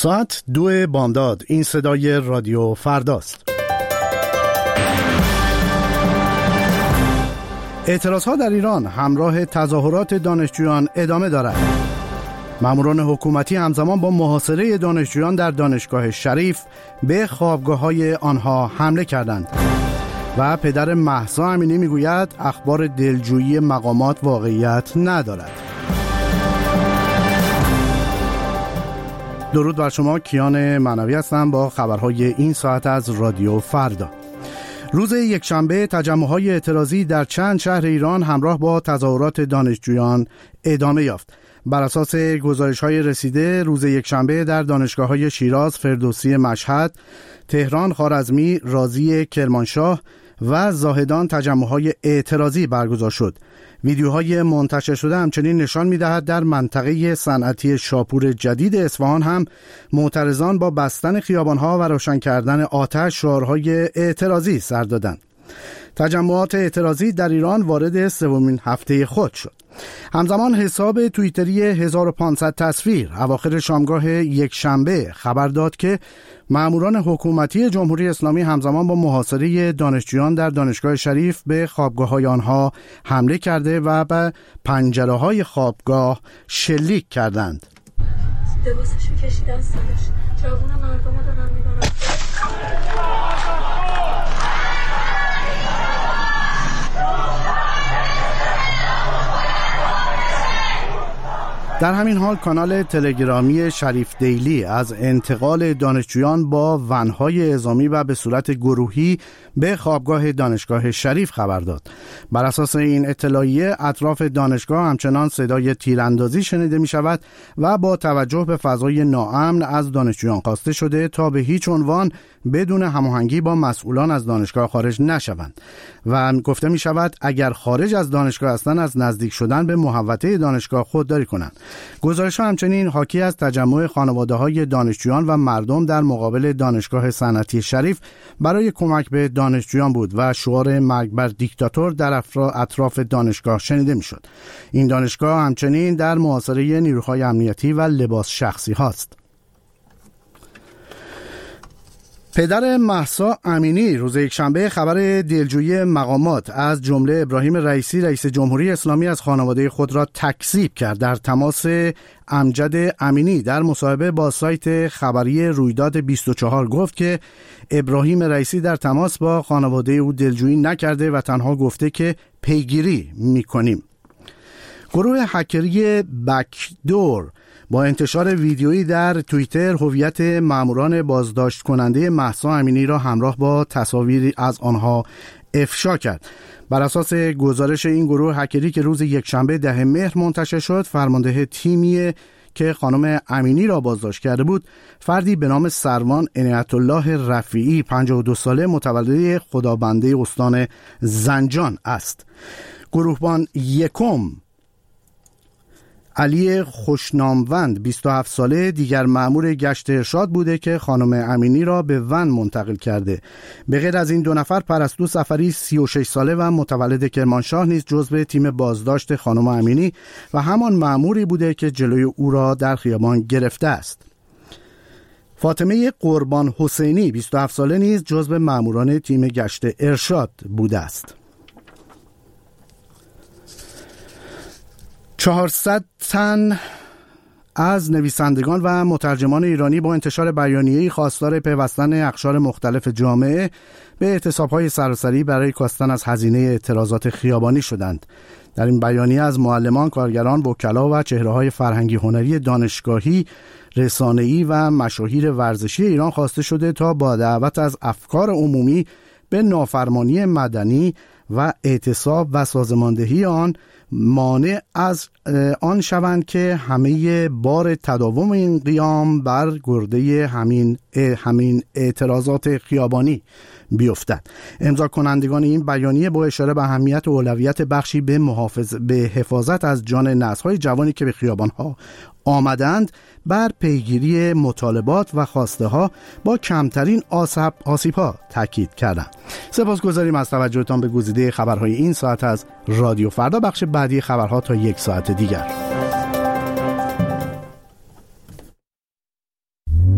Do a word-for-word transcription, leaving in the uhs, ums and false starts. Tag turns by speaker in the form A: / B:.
A: ساعت دو بامداد. این صدای رادیو فرداست. اعتراضها در ایران همراه تظاهرات دانشجویان ادامه دارد. ماموران حکومتی همزمان با محاصره دانشجویان در دانشگاه شریف به خوابگاه‌های آنها حمله کردند. و پدر مهسا امینی میگوید اخبار دلجویی مقامات واقعیت ندارد. درود بر شما، کیان معنوی هستم با خبرهای این ساعت از رادیو فردا. روز یکشنبه تجمع‌های اعتراضی در چند شهر ایران همراه با تظاهرات دانشجویان ادامه یافت. بر اساس گزارش‌های رسیده روز یکشنبه در دانشگاه‌های شیراز، فردوسی مشهد، تهران، خوارزمی، رازی کرمانشاه و زاهدان تجمع‌های اعتراضی برگزار شد. ویدیوهای منتشر شده همچنین نشان می‌دهد در منطقه صنعتی شاپور جدید اصفهان هم معترضان با بستن خیابان‌ها و روشن کردن آتش شعارهای اعتراضی سر دادند. تجمعات اعتراضی در ایران وارد سومین هفته خود شد. همزمان حساب توییتری هزار و پانصد تصویر اواخر شامگاه یک شنبه خبر داد که ماموران حکومتی جمهوری اسلامی همزمان با محاصره دانشجویان در دانشگاه شریف به خوابگاه‌های آنها حمله کرده و به پنجره‌های خوابگاه شلیک کردند.
B: لباسشو کشیدن سرش. جوون مردمو دارن میبرن.
A: در همین حال کانال تلگرامی شریف دیلی از انتقال دانشجویان با ونهای اعزامی و به صورت گروهی به خوابگاه دانشگاه شریف خبر داد. بر اساس این اطلاعیه اطراف دانشگاه همچنان صدای تیراندازی شنیده می شود و با توجه به فضای ناامن از دانشجویان خواسته شده تا به هیچ عنوان بدون هماهنگی با مسئولان از دانشگاه خارج نشوند و گفته می شود اگر خارج از دانشگاه هستند از نزدیک شدن به محوطه دانشگاه خودداری کنند. گزارش‌ها همچنین حاکی از تجمع خانواده‌های دانشجویان و مردم در مقابل دانشگاه صنعتی شریف برای کمک به دانشجویان بود و شعار مرگ بر دیکتاتور در اطراف دانشگاه شنیده می‌شد. این دانشگاه همچنین در محاصره نیروهای امنیتی و لباس شخصی هاست. پدر مهسا امینی روز یکشنبه خبر دلجویی مقامات از جمله ابراهیم رئیسی رئیس جمهوری اسلامی از خانواده خود را تکذیب کرد. در تماس امجد امینی در مصاحبه با سایت خبری رویداد بیست و چهار گفت که ابراهیم رئیسی در تماس با خانواده او دلجویی نکرده و تنها گفته که پیگیری می‌کنیم. گروه هکری بکدور با انتشار ویدیویی در توییتر هویت ماموران بازداشت کننده مهسا امینی را همراه با تصاویری از آنها افشا کرد. بر اساس گزارش این گروه هکری که روز یکشنبه ده مهر منتشر شد، فرمانده تیمی که خانم امینی را بازداشت کرده بود فردی به نام سروان عنایت الله رفیعی پنجاه و دو ساله متولد خدابنده استان زنجان است. گروهبان یکم علی خوشناموند بیست و هفت ساله دیگر مأمور گشت ارشاد بوده که خانم امینی را به ون منتقل کرده. به غیر از این دو نفر پرستو سفری سی و شش ساله و متولد کرمانشاه نیز جزو تیم بازداشت خانم امینی و همان مأموری بوده که جلوی او را در خیابان گرفته است. فاطمه قربان حسینی بیست و هفت ساله نیز جزو مأموران تیم گشت ارشاد بوده است. چهارصد تن از نویسندگان و مترجمان ایرانی با انتشار بیانیه‌ای خواستار پیوستن اقشار مختلف جامعه به اعتصاب‌های سراسری برای کاستن از هزینه اعتراضات خیابانی شدند. در این بیانیه از معلمان، کارگران، وکلا و چهره‌های فرهنگی هنری دانشگاهی، رسانه‌ای و مشاهیر ورزشی ایران خواسته شده تا با دعوت از افکار عمومی به نافرمانی مدنی و اعتصاب و سازماندهی آن مانع از آن شوند که همه بار تداوم این قیام بر گرده همین همین اعتراضات خیابانی بیفتد. امضا کنندگان این بیانیه با اشاره به اهمیت و اولویت بخشی به محافظ به حفاظت از جان نسل‌های جوانی که به خیابان‌ها آمدند بر پیگیری مطالبات و خواسته ها با کمترین آسیب ها تاکید کردند. سپاسگزاریم از توجهتان به گزیده خبرهای این ساعت از رادیو فردا. بخش بعدی خبرها تا یک ساعت دیگر.